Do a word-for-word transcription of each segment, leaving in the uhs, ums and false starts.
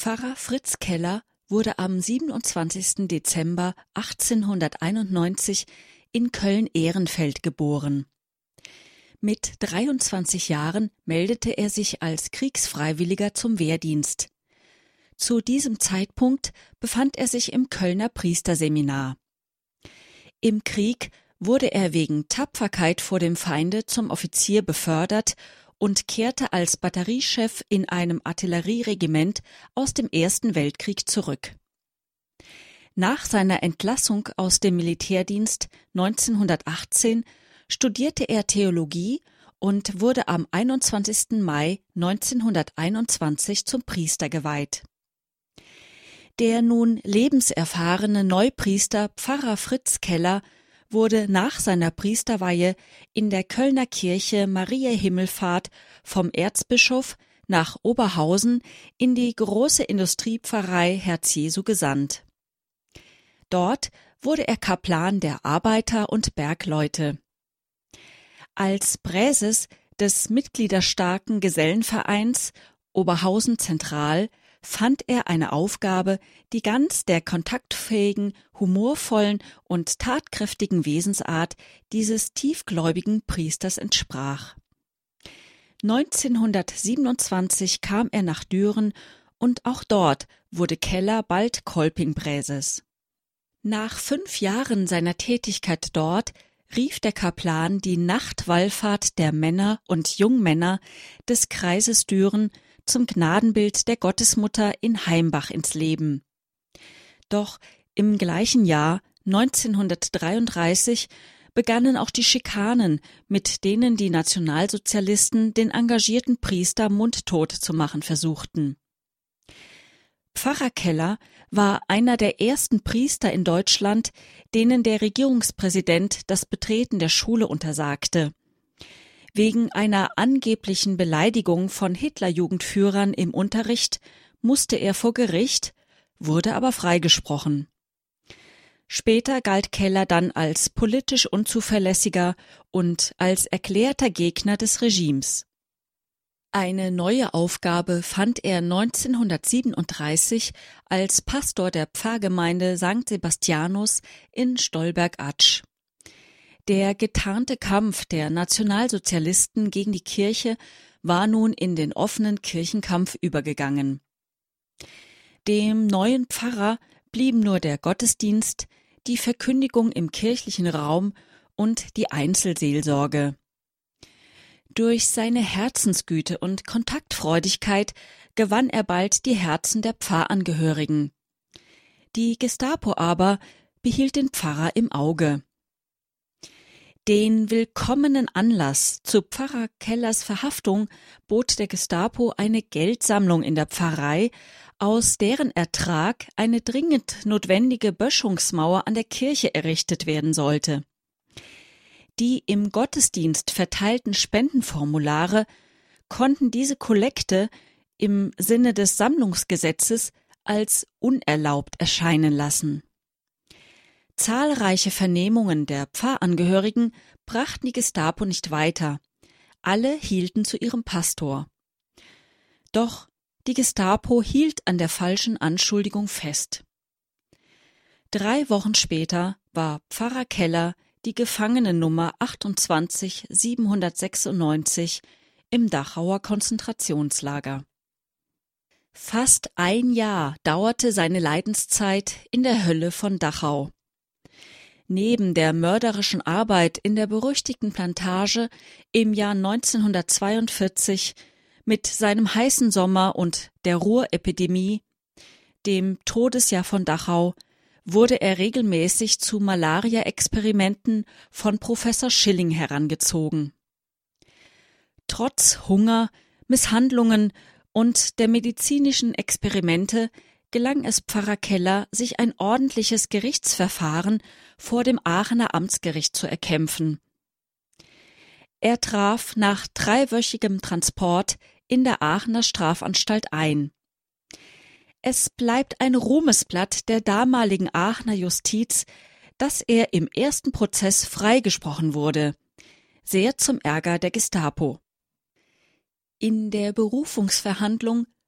Pfarrer Fritz Keller wurde am siebenundzwanzigsten Dezember achtzehnhunderteinundneunzig in Köln-Ehrenfeld geboren. Mit dreiundzwanzig Jahren meldete er sich als Kriegsfreiwilliger zum Wehrdienst. Zu diesem Zeitpunkt befand er sich im Kölner Priesterseminar. Im Krieg wurde er wegen Tapferkeit vor dem Feinde zum Offizier befördert und kehrte als Batteriechef in einem Artillerieregiment aus dem Ersten Weltkrieg zurück. Nach seiner Entlassung aus dem Militärdienst neunzehnhundertachtzehn studierte er Theologie und wurde am einundzwanzigsten Mai neunzehnhunderteinundzwanzig zum Priester geweiht. Der nun lebenserfahrene Neupriester Pfarrer Fritz Keller wurde nach seiner Priesterweihe in der Kölner Kirche Mariä Himmelfahrt vom Erzbischof nach Oberhausen in die große Industriepfarrei Herz Jesu gesandt. Dort wurde er Kaplan der Arbeiter- und Bergleute. Als Präses des mitgliederstarken Gesellenvereins Oberhausen Zentral fand er eine Aufgabe, die ganz der kontaktfähigen, humorvollen und tatkräftigen Wesensart dieses tiefgläubigen Priesters entsprach. neunzehnhundertsiebenundzwanzig kam er nach Düren und auch dort wurde Keller bald Kolpingpräses. Nach fünf Jahren seiner Tätigkeit dort rief der Kaplan die Nachtwallfahrt der Männer und Jungmänner des Kreises Düren zum Gnadenbild der Gottesmutter in Heimbach ins Leben. Doch im gleichen Jahr, neunzehnhundertdreiunddreißig, begannen auch die Schikanen, mit denen die Nationalsozialisten den engagierten Priester mundtot zu machen versuchten. Pfarrer Keller war einer der ersten Priester in Deutschland, denen der Regierungspräsident das Betreten der Schule untersagte. Wegen einer angeblichen Beleidigung von Hitlerjugendführern im Unterricht musste er vor Gericht, wurde aber freigesprochen. Später galt Keller dann als politisch unzuverlässiger und als erklärter Gegner des Regimes. Eine neue Aufgabe fand er neunzehnhundertsiebenunddreißig als Pastor der Pfarrgemeinde Sankt Sebastianus in Stolberg-Atsch. Der getarnte Kampf der Nationalsozialisten gegen die Kirche war nun in den offenen Kirchenkampf übergegangen. Dem neuen Pfarrer blieben nur der Gottesdienst, die Verkündigung im kirchlichen Raum und die Einzelseelsorge. Durch seine Herzensgüte und Kontaktfreudigkeit gewann er bald die Herzen der Pfarrangehörigen. Die Gestapo aber behielt den Pfarrer im Auge. Den willkommenen Anlass zu Pfarrer Kellers Verhaftung bot der Gestapo eine Geldsammlung in der Pfarrei, aus deren Ertrag eine dringend notwendige Böschungsmauer an der Kirche errichtet werden sollte. Die im Gottesdienst verteilten Spendenformulare konnten diese Kollekte im Sinne des Sammlungsgesetzes als unerlaubt erscheinen lassen. Zahlreiche Vernehmungen der Pfarrangehörigen brachten die Gestapo nicht weiter. Alle hielten zu ihrem Pastor. Doch die Gestapo hielt an der falschen Anschuldigung fest. Drei Wochen später war Pfarrer Keller die Gefangenennummer achtundzwanzig siebenhundertsechsundneunzig im Dachauer Konzentrationslager. Fast ein Jahr dauerte seine Leidenszeit in der Hölle von Dachau. Neben der mörderischen Arbeit in der berüchtigten Plantage im Jahr neunzehnhundertzweiundvierzig mit seinem heißen Sommer und der Ruhrepidemie, dem Todesjahr von Dachau, wurde er regelmäßig zu Malaria-Experimenten von Professor Schilling herangezogen. Trotz Hunger, Misshandlungen und der medizinischen Experimente gelang es Pfarrer Keller, sich ein ordentliches Gerichtsverfahren vor dem Aachener Amtsgericht zu erkämpfen. Er traf nach dreiwöchigem Transport in der Aachener Strafanstalt ein. Es bleibt ein Ruhmesblatt der damaligen Aachener Justiz, dass er im ersten Prozess freigesprochen wurde, sehr zum Ärger der Gestapo. In der Berufungsverhandlung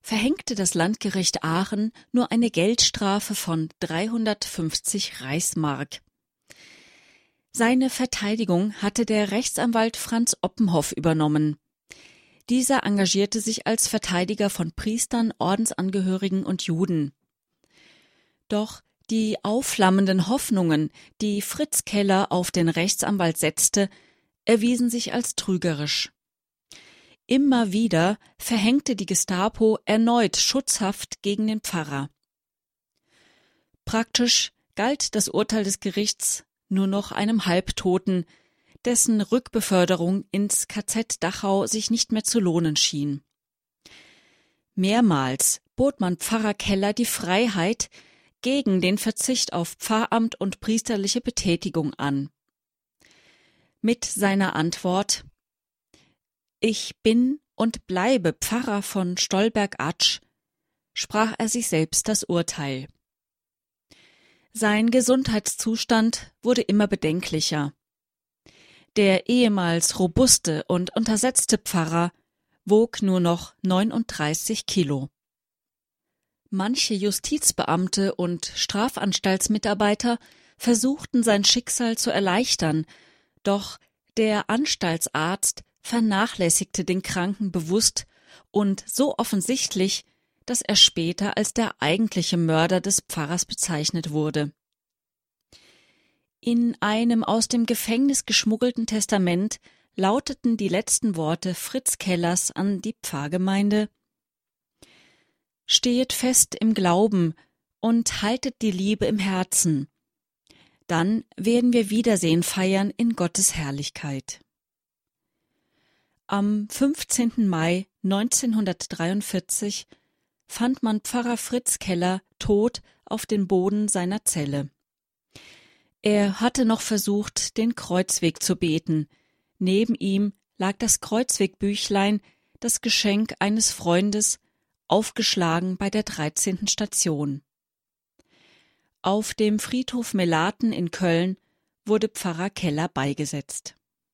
verhängte das Landgericht Aachen nur eine Geldstrafe von dreihundertfünfzig Reichsmark. Seine Verteidigung hatte der Rechtsanwalt Franz Oppenhoff übernommen. Dieser engagierte sich als Verteidiger von Priestern, Ordensangehörigen und Juden. Doch die aufflammenden Hoffnungen, die Fritz Keller auf den Rechtsanwalt setzte, erwiesen sich als trügerisch. Immer wieder verhängte die Gestapo erneut Schutzhaft gegen den Pfarrer. Praktisch galt das Urteil des Gerichts nur noch einem Halbtoten, dessen Rückbeförderung ins K Z Dachau sich nicht mehr zu lohnen schien. Mehrmals bot man Pfarrer Keller die Freiheit gegen den Verzicht auf Pfarramt und priesterliche Betätigung an. Mit seiner Antwort: »Ich bin und bleibe Pfarrer von Stolberg-Atsch«, sprach er sich selbst das Urteil. Sein Gesundheitszustand wurde immer bedenklicher. Der ehemals robuste und untersetzte Pfarrer wog nur noch neununddreißig Kilo. Manche Justizbeamte und Strafanstaltsmitarbeiter versuchten sein Schicksal zu erleichtern, doch der Anstaltsarzt vernachlässigte den Kranken bewusst und so offensichtlich, dass er später als der eigentliche Mörder des Pfarrers bezeichnet wurde. In einem aus dem Gefängnis geschmuggelten Testament lauteten die letzten Worte Fritz Kellers an die Pfarrgemeinde: »Stehet fest im Glauben und haltet die Liebe im Herzen. Dann werden wir Wiedersehen feiern in Gottes Herrlichkeit.« Am fünfzehnten Mai neunzehnhundertdreiundvierzig fand man Pfarrer Fritz Keller tot auf dem Boden seiner Zelle. Er hatte noch versucht, den Kreuzweg zu beten. Neben ihm lag das Kreuzwegbüchlein, das Geschenk eines Freundes, aufgeschlagen bei der dreizehnten Station. Auf dem Friedhof Melaten in Köln wurde Pfarrer Keller beigesetzt.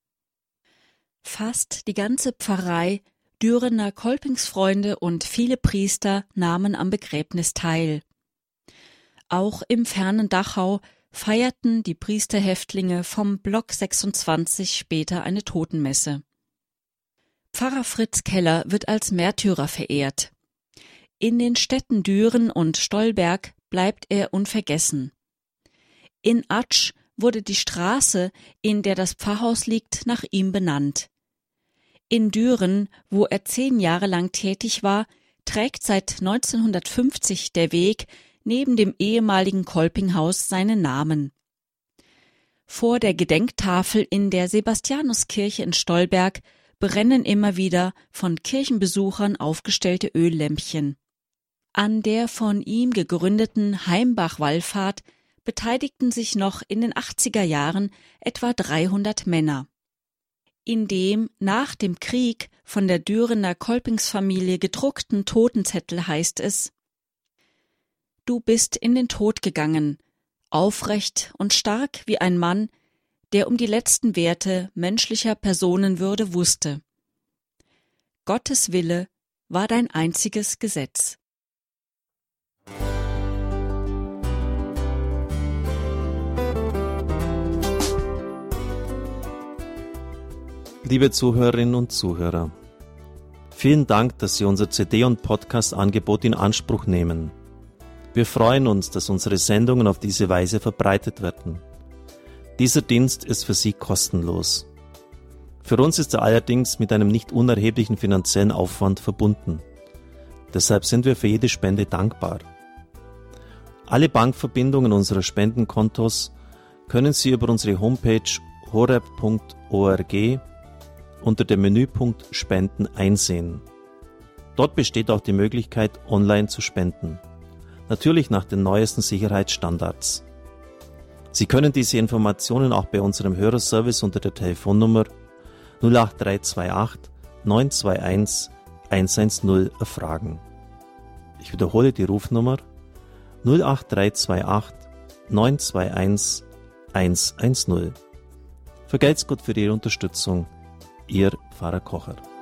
Fast die ganze Pfarrei, Dürener Kolpingsfreunde und viele Priester nahmen am Begräbnis teil. Auch im fernen Dachau feierten die Priesterhäftlinge vom Block sechsundzwanzig später eine Totenmesse. Pfarrer Fritz Keller wird als Märtyrer verehrt. In den Städten Düren und Stolberg bleibt er unvergessen. In Atsch wurde die Straße, in der das Pfarrhaus liegt, nach ihm benannt. In Düren, wo er zehn Jahre lang tätig war, trägt seit neunzehnhundertfünfzig der Weg neben dem ehemaligen Kolpinghaus seinen Namen. Vor der Gedenktafel in der Sebastianuskirche in Stolberg brennen immer wieder von Kirchenbesuchern aufgestellte Öllämpchen. An der von ihm gegründeten Heimbach-Wallfahrt beteiligten sich noch in den achtziger Jahren etwa dreihundert Männer. In dem nach dem Krieg von der Dürener Kolpingsfamilie gedruckten Totenzettel heißt es: »Du bist in den Tod gegangen, aufrecht und stark wie ein Mann, der um die letzten Werte menschlicher Personenwürde wusste. Gottes Wille war dein einziges Gesetz.« Liebe Zuhörerinnen und Zuhörer, vielen Dank, dass Sie unser C D- und Podcast-Angebot in Anspruch nehmen. Wir freuen uns, dass unsere Sendungen auf diese Weise verbreitet werden. Dieser Dienst ist für Sie kostenlos. Für uns ist er allerdings mit einem nicht unerheblichen finanziellen Aufwand verbunden. Deshalb sind wir für jede Spende dankbar. Alle Bankverbindungen unserer Spendenkontos können Sie über unsere Homepage horeb punkt org unter dem Menüpunkt Spenden einsehen. Dort besteht auch die Möglichkeit, online zu spenden. Natürlich nach den neuesten Sicherheitsstandards. Sie können diese Informationen auch bei unserem Hörerservice unter der Telefonnummer null acht drei zwei acht neun zwei eins eins eins null erfragen. Ich wiederhole die Rufnummer null acht drei zwei acht neun zwei eins eins eins null. Vergelt's Gott für Ihre Unterstützung. Ihr Pfarrer Kocher.